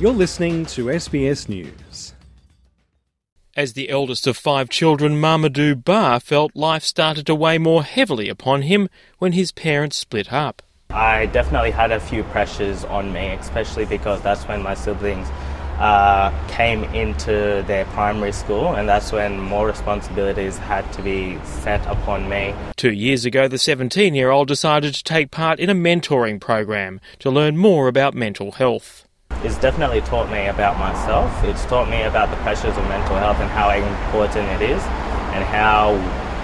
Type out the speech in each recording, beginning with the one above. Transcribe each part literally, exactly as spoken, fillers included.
You're listening to S B S News. As the eldest of five children, Mamadou Ba felt life started to weigh more heavily upon him when his parents split up. I definitely had a few pressures on me, especially because that's when my siblings uh, came into their primary school, and that's when more responsibilities had to be set upon me. Two years ago, the seventeen-year-old decided to take part in a mentoring program to learn more about mental health. It's definitely taught me about myself. It's taught me about the pressures of mental health and how important it is, and how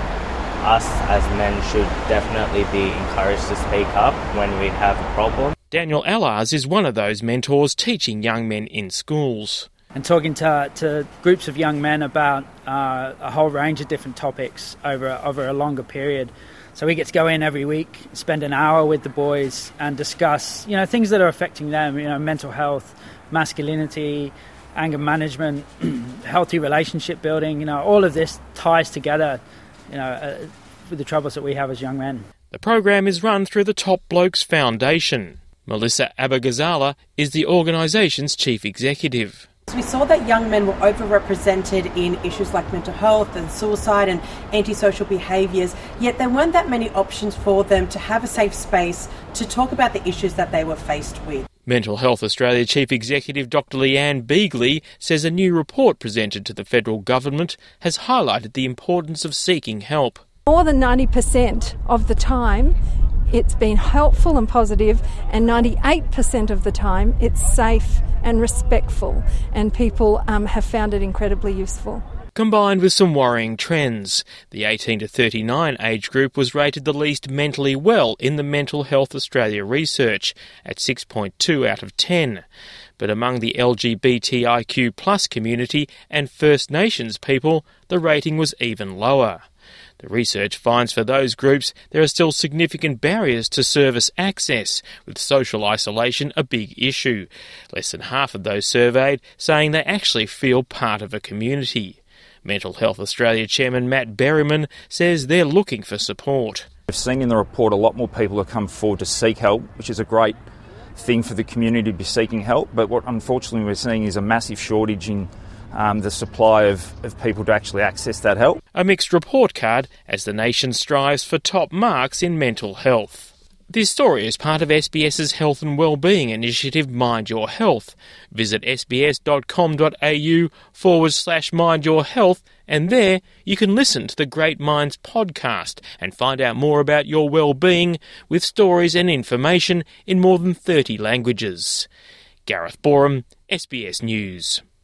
us as men should definitely be encouraged to speak up when we have a problem. Daniel Allars is one of those mentors teaching young men in schools. And talking to, to groups of young men about uh, a whole range of different topics over, over a longer period. So we get to go in every week, spend an hour with the boys and discuss, you know, things that are affecting them, you know, mental health, masculinity, anger management, healthy relationship building, you know, all of this ties together, you know, uh, with the troubles that we have as young men. The program is run through the Top Blokes Foundation. Melissa Abagazala is the organisation's chief executive. We saw that young men were overrepresented in issues like mental health and suicide and antisocial behaviours, yet there weren't that many options for them to have a safe space to talk about the issues that they were faced with. Mental Health Australia Chief Executive Doctor Leanne Beagley says a new report presented to the federal government has highlighted the importance of seeking help. More than ninety percent of the time it's been helpful and positive, and ninety-eight percent of the time it's safe and respectful, and people um, have found it incredibly useful. Combined with some worrying trends, the eighteen to thirty-nine age group was rated the least mentally well in the Mental Health Australia research at six point two out of ten. But among the L G B T I Q plus community and First Nations people, the rating was even lower. The research finds for those groups there are still significant barriers to service access, with social isolation a big issue. Less than half of those surveyed saying they actually feel part of a community. Mental Health Australia Chairman Matt Berryman says they're looking for support. We've seen in the report a lot more people have come forward to seek help, which is a great thing for the community to be seeking help, but what unfortunately we're seeing is a massive shortage in Um, the supply of, of people to actually access that help. A mixed report card as the nation strives for top marks in mental health. This story is part of SBS's health and wellbeing initiative Mind Your Health. Visit sbs.com.au forward slash mind your health, and there you can listen to the Great Minds podcast and find out more about your wellbeing with stories and information in more than thirty languages. Gareth Boreham, S B S News.